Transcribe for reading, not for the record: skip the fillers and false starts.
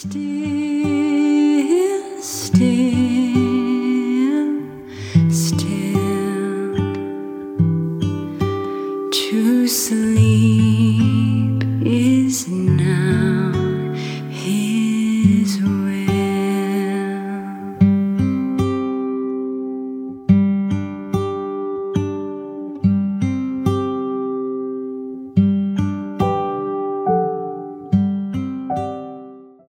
Still, still, still, to sleep is now His will.